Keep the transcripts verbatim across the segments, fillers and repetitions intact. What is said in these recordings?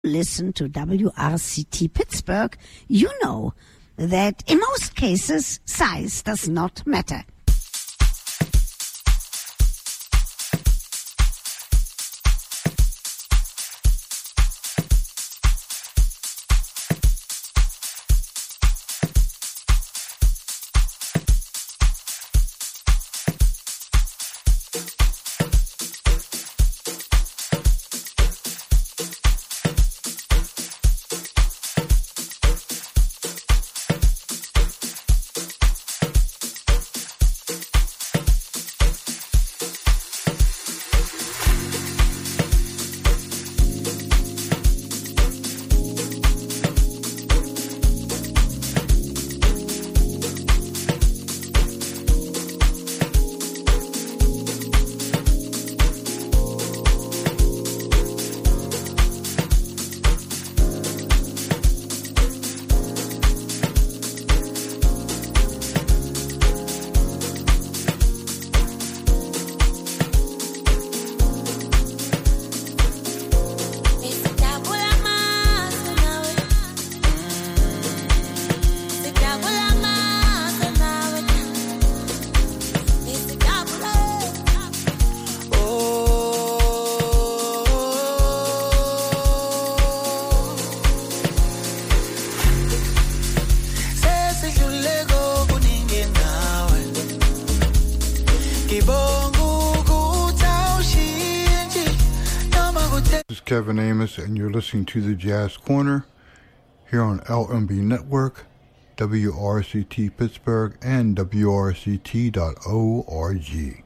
listen to W R C T Pittsburgh, you know that in most cases, size does not matter. Kevin Amos, and you're listening to the Jazz Corner here on L M B Network, W R C T Pittsburgh, and W R C T dot org.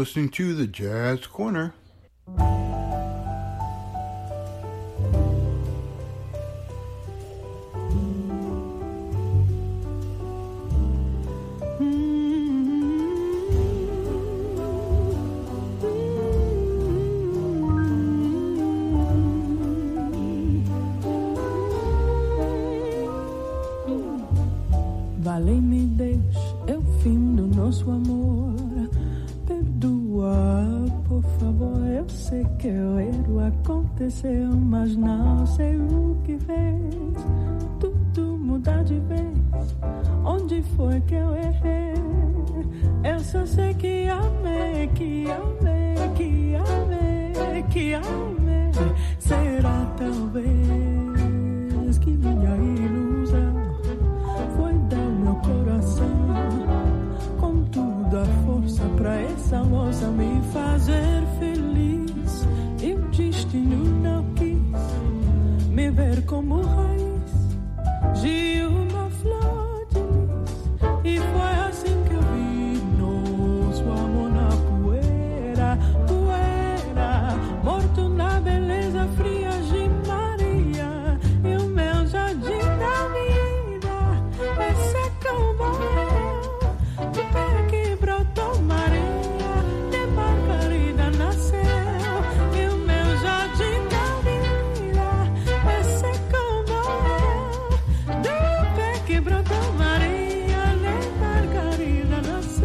listening to the Jazz Corner. Vale-me, Deus, é o fim do nosso amor. Perdoa, por favor, eu sei que o erro aconteceu, mas não sei o que fez tudo mudar de vez. Onde foi que eu errei? Eu só sei que amei, que amei, que amei, que amei. Será talvez que minha ilusão foi dar meu coração com toda a força pra essa moça me fazer feliz. E o destino não quis me ver como raiz de uma flor de lis. E foi assim que eu vi nosso amor na poeira, poeira, morto na beleza fria de Maria. E o meu jardim da vida é secão do pé que brotou Maria, de Margarida nasceu. E o meu jardim da vida é secão do pé que brotou Maria, de Margarida nasceu.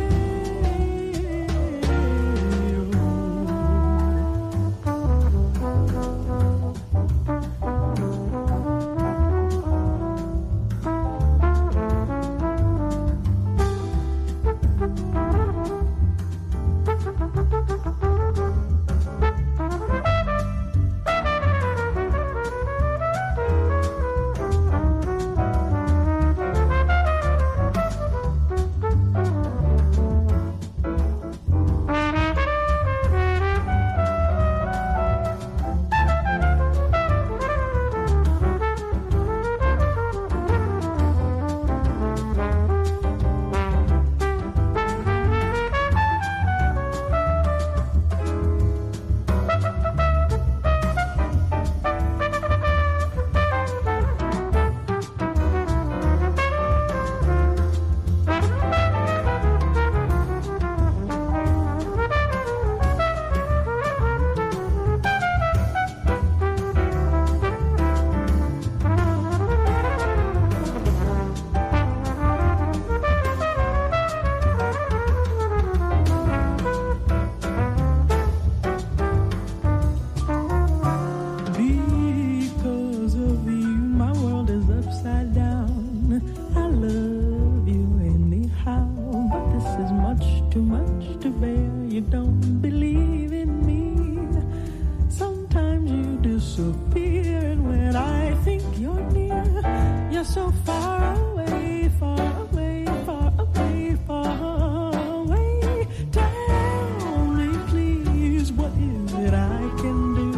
Because of you, my world is upside down. I love you anyhow, but this is much too much to bear. You don't believe in me. Sometimes you disappear, and when I think you're near, you're so far away, far away, far away, far away. Tell me, please, what is it I can do?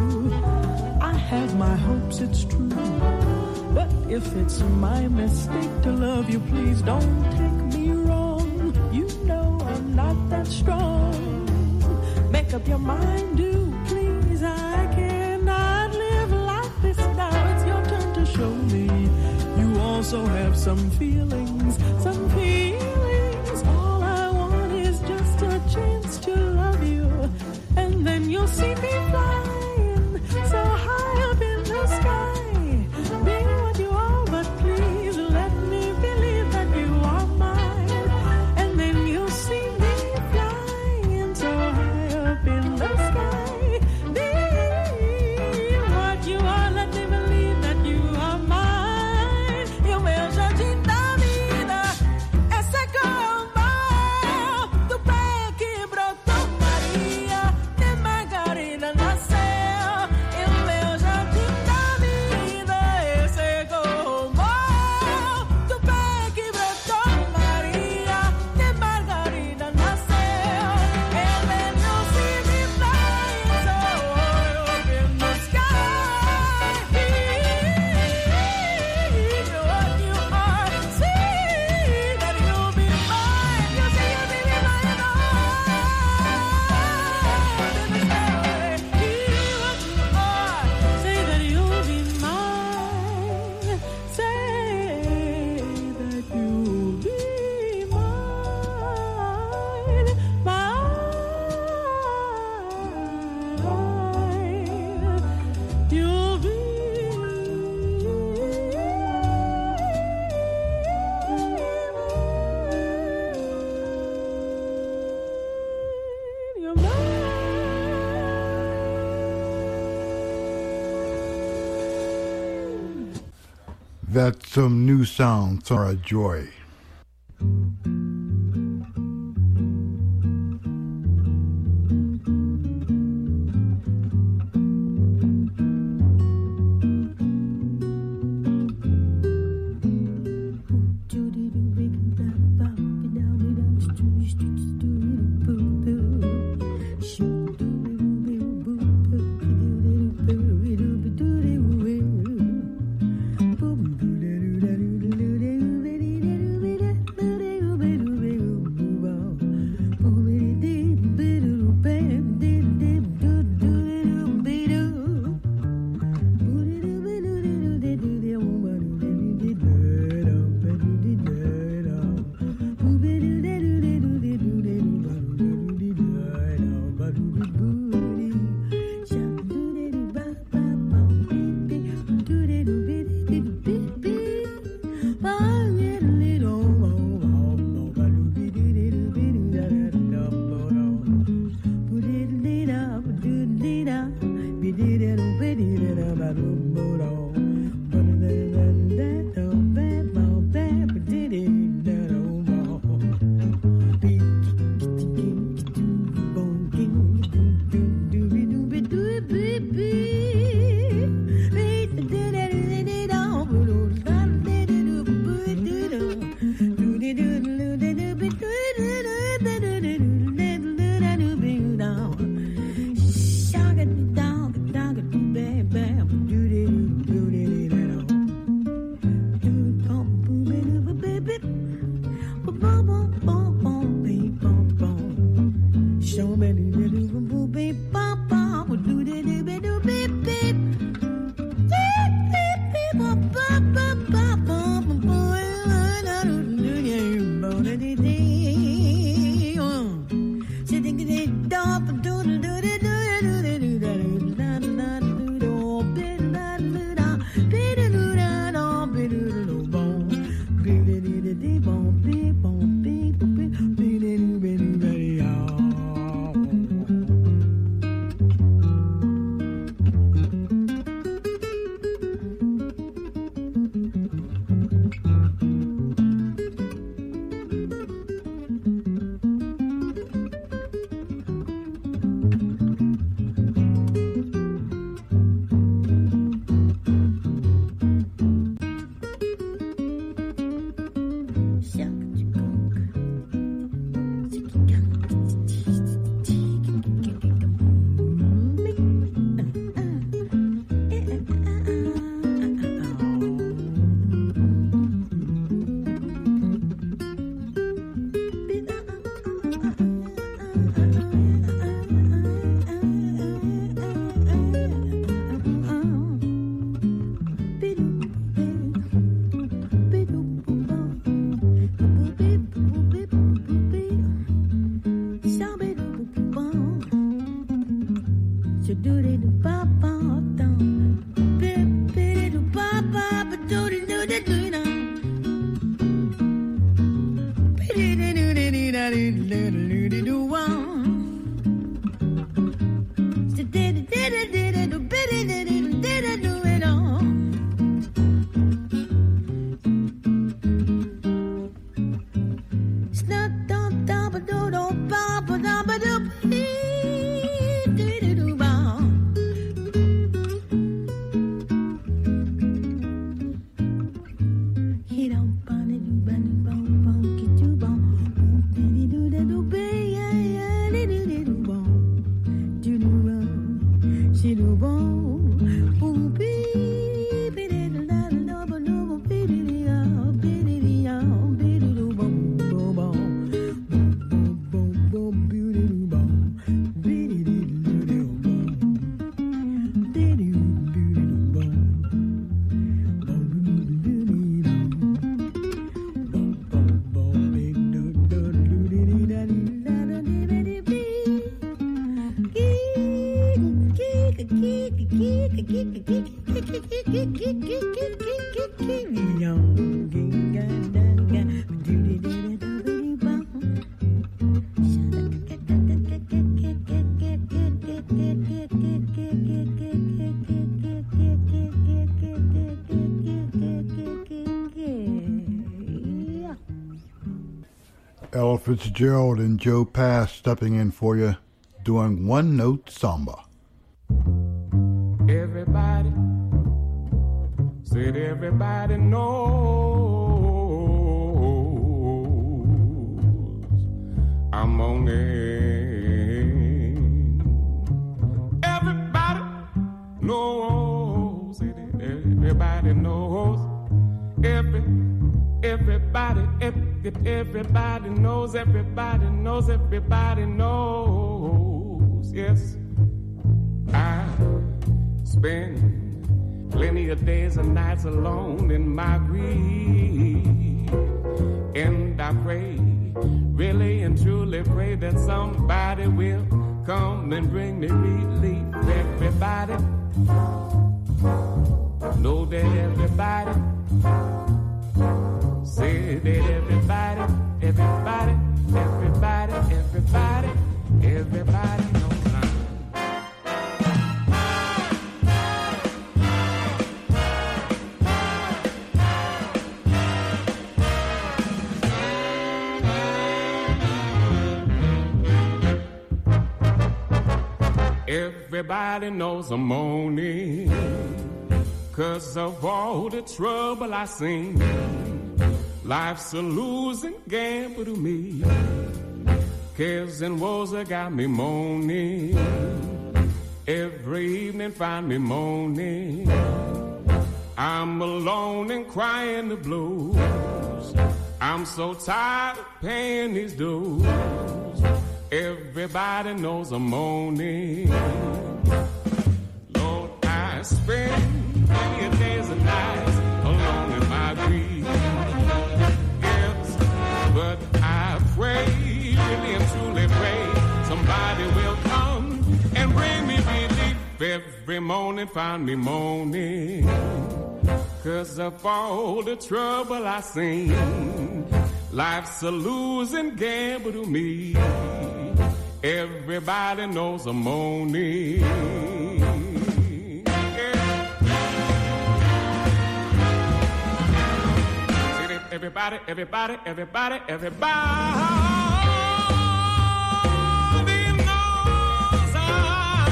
I have my hopes, it's true, but if it's my mistake to love you, please don't take me wrong. You know I'm not that strong. Make up your mind, do please. I cannot live like this now. It's your turn to show me you also have some feelings, some feelings. All I want is just a chance to love you, and then you'll see me flying so high up in the sky. Be what you are, but please let me believe that you are mine. And then you'll see me flying so high up in the sky. Be what you are, let me believe that you are mine. E o meu jardim da vida That's some new sound, Sarah Joy. Ella Fitzgerald and Joe Pass stepping in for you, doing One Note Samba. Everybody, said everybody knows I'm on it. Everybody knows it. Everybody knows. Every, everybody, every, everybody knows. Everybody knows. Everybody knows. Yes, I spend plenty of days and nights alone in my grief, and I pray, really and truly pray that somebody will come and bring me relief. Everybody, know that everybody, say that everybody, everybody, everybody, everybody, everybody knows. Everybody knows I'm on it, 'cause of all the trouble I seen. Life's a losing gamble to me. Cares and woes that got me moaning. Every evening find me moaning. I'm alone and crying the blues. I'm so tired of paying these dues. Everybody knows I'm moaning. Lord, I spend many a days and nights alone in my grief. Yes, but I pray, really and truly pray, somebody will come and bring me relief. Every morning find me moaning, 'cause of all the trouble I seen. Life's a losing gamble to me. Everybody knows I'm moaning. Yeah. Everybody, everybody, everybody, everybody knows I'm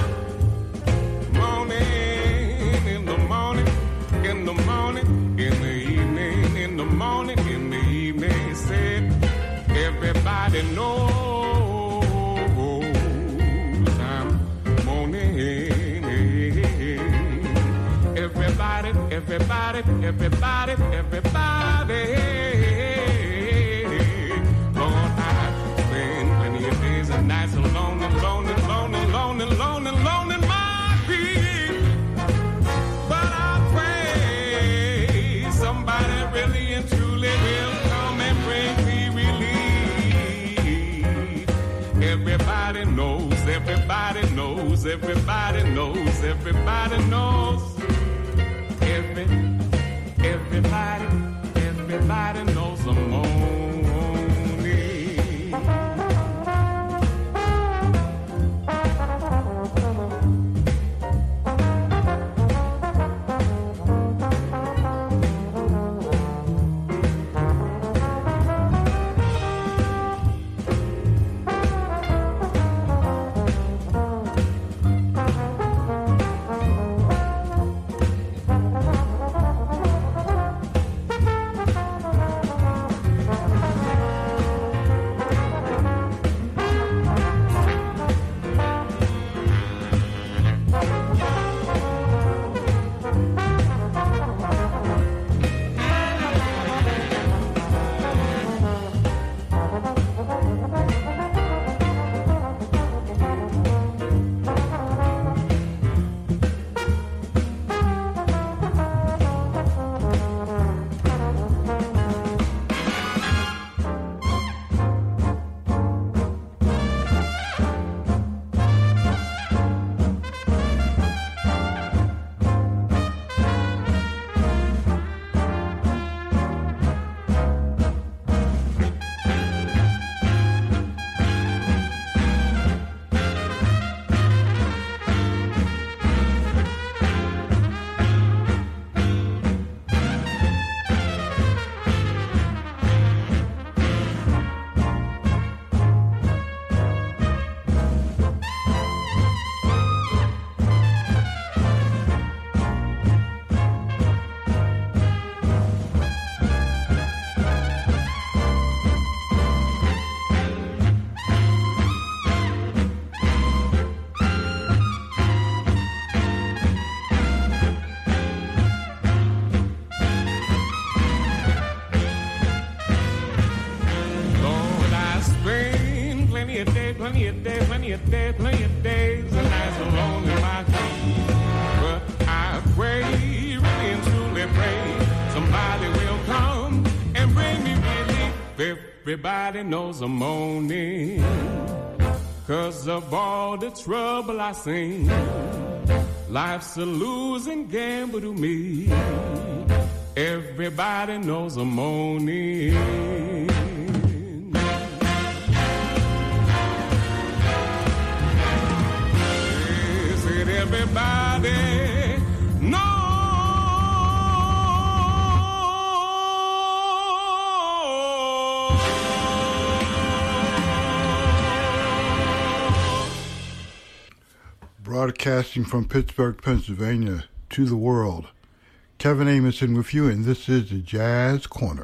moaning in the morning, in the morning, in the evening, in the morning, in the evening. Said everybody knows. Everybody, everybody, everybody, everybody. Lord, I've spent plenty of days and nights alone, alone, alone, alone, alone, alone in my grief. But I pray somebody really and truly will come and bring me relief. Everybody knows, everybody knows, everybody knows, everybody knows. Every, everybody, everybody knows I'm moaning. day, plenty days and nights alone in my dreams. But I pray, really and truly pray, somebody will come and bring me relief. Everybody knows I'm moaning 'cause of all the trouble I seen. Life's a losing gamble to me. Everybody knows I'm moaning. Yes, it everybody knows. Broadcasting from Pittsburgh, Pennsylvania, to the world. Kevin Amundsen with you, and this is the Jazz Corner.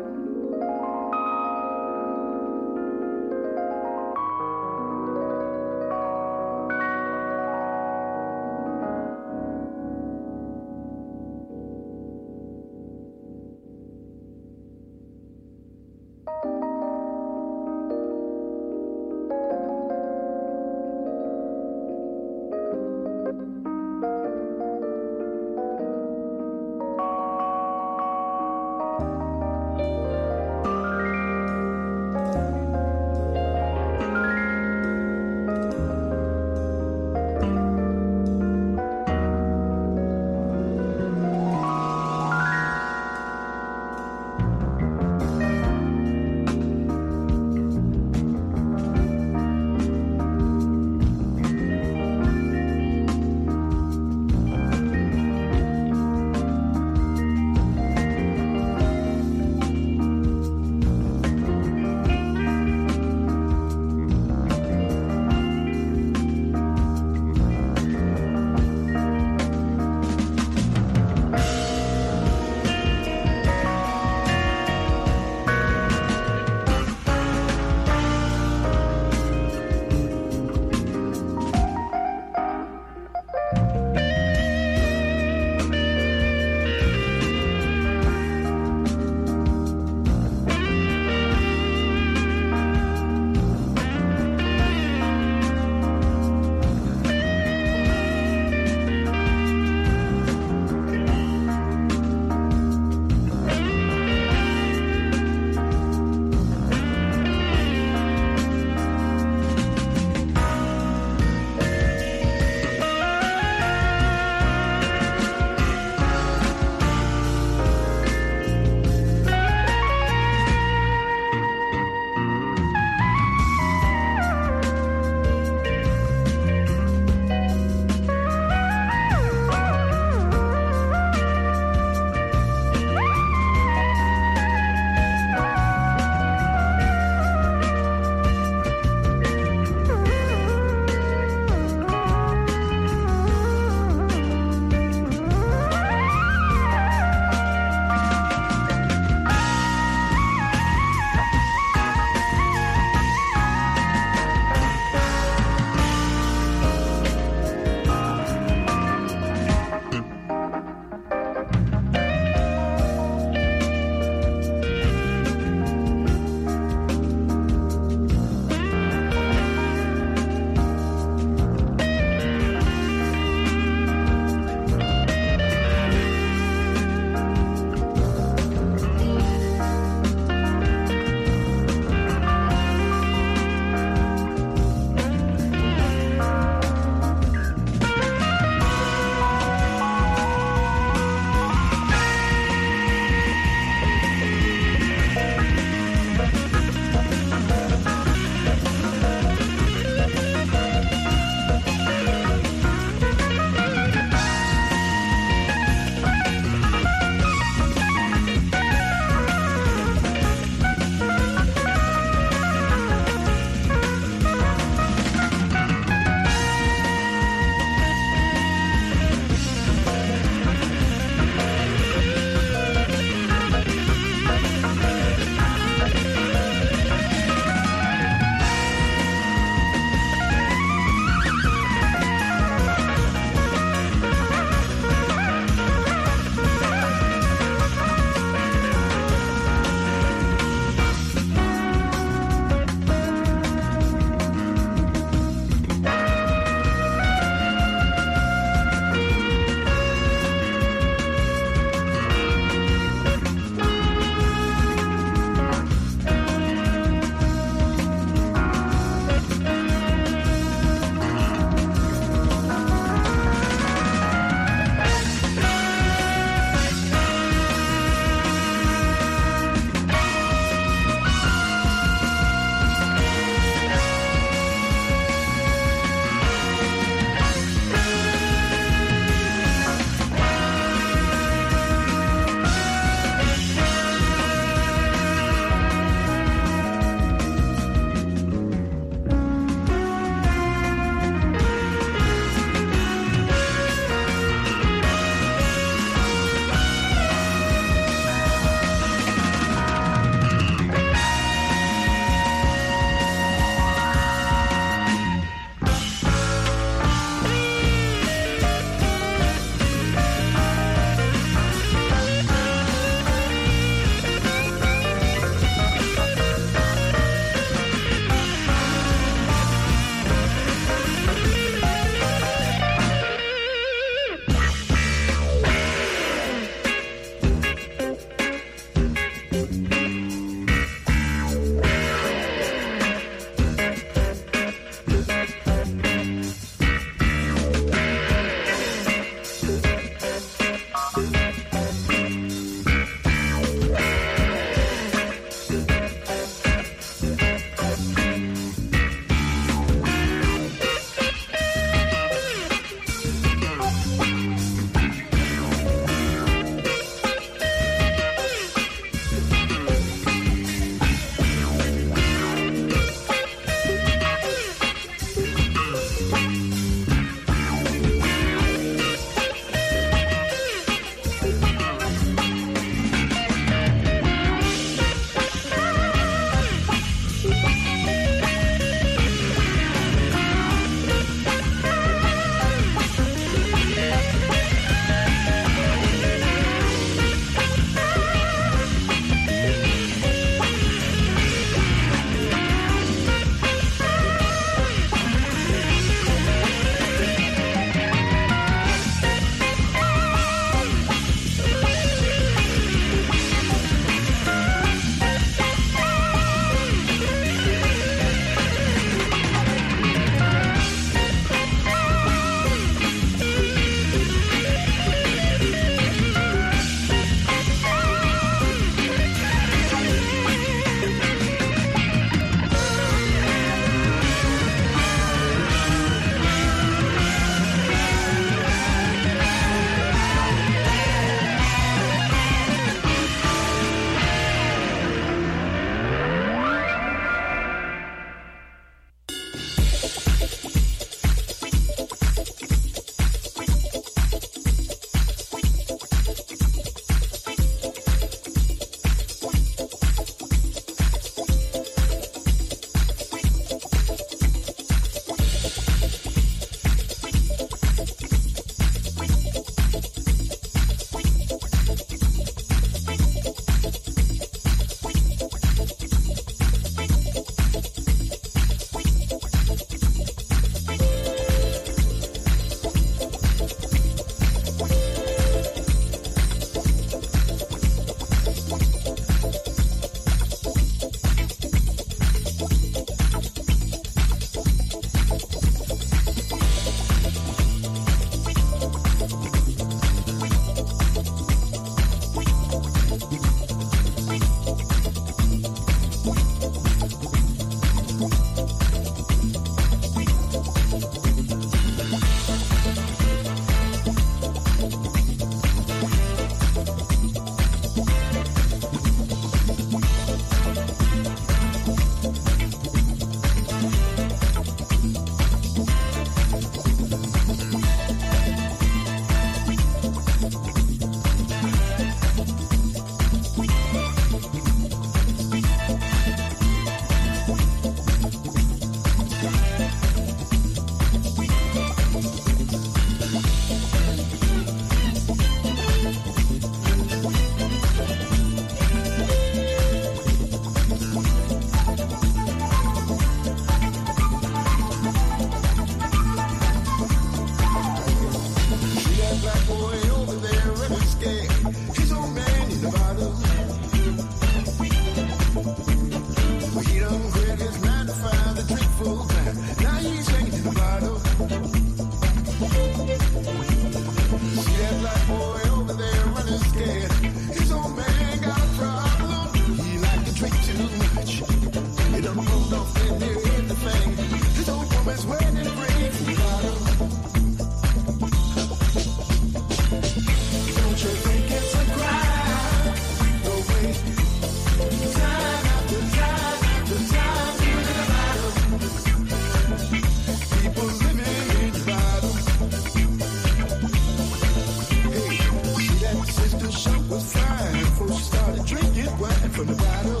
from the bottle.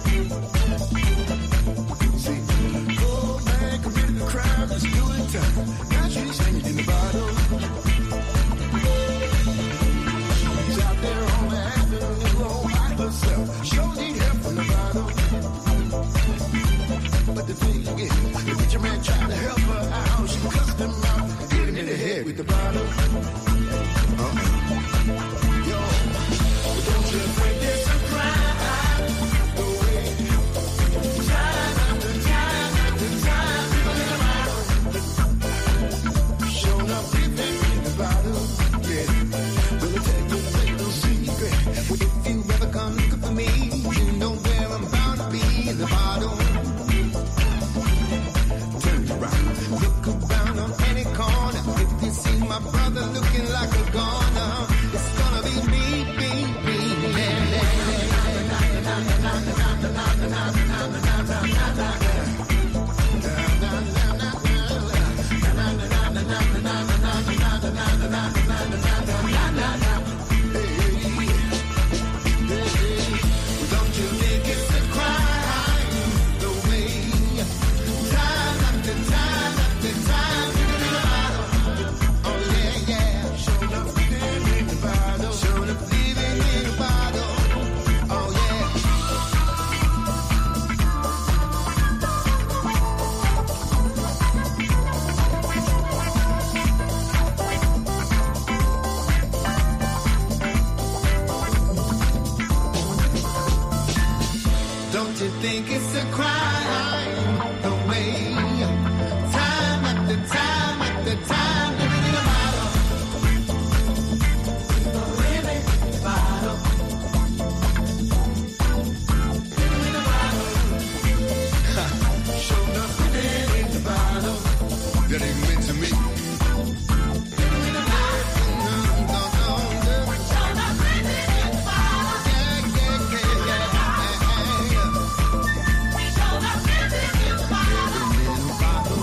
See, old man committed a crime, just doing time. Now she's hanging in the bottle. She's out there on the avenue all by herself. Sure need help from the bottle. But the thing is, the preacher man tried to help her out. She cussed him out, hit him in the head with the bottle. Uh-uh. Yo, don't you think it's a crime? The way time after time after time, people in the bottle. Showing up living in the bottle. Yeah, will it take you take no secret? Well, if you ever come looking for me, you know where I'm bound to be in the bottle. Look around on any corner. If you see my brother looking like a goner, it's gonna be me, me, me, me. Don't you think it's a crime? The way time after time after time, living in the bottle. Oh yeah, yeah. Showing up living in the bottle. Showing up living in the bottle. Oh yeah. Don't you think it's a crime? The way time after time after time, living in a bottle. Living in a bottle. Living in a bottle. Showing up living in the bottle. That ain't meant to me. Living in a bottle. No, no, no. Showing up living in the bottle. Yeah, yeah, yeah, yeah. Showing up living in the bottle. Living in the bottle.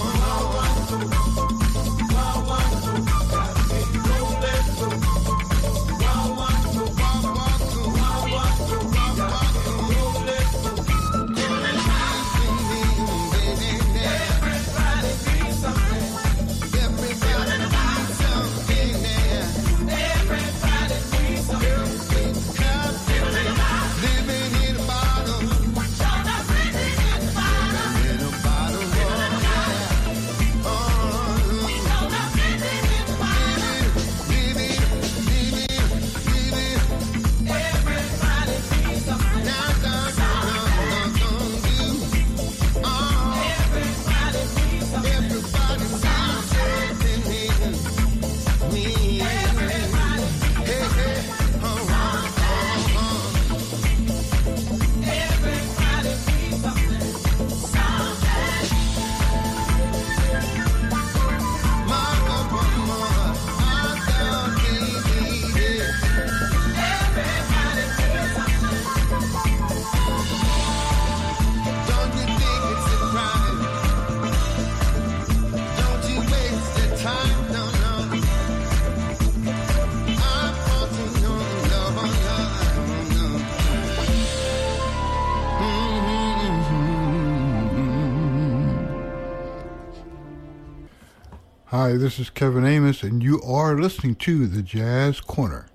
Hi, this is Kevin Amos, and you are listening to the Jazz Corner.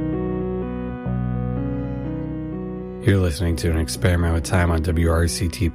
You're listening to an experiment with time on W R C T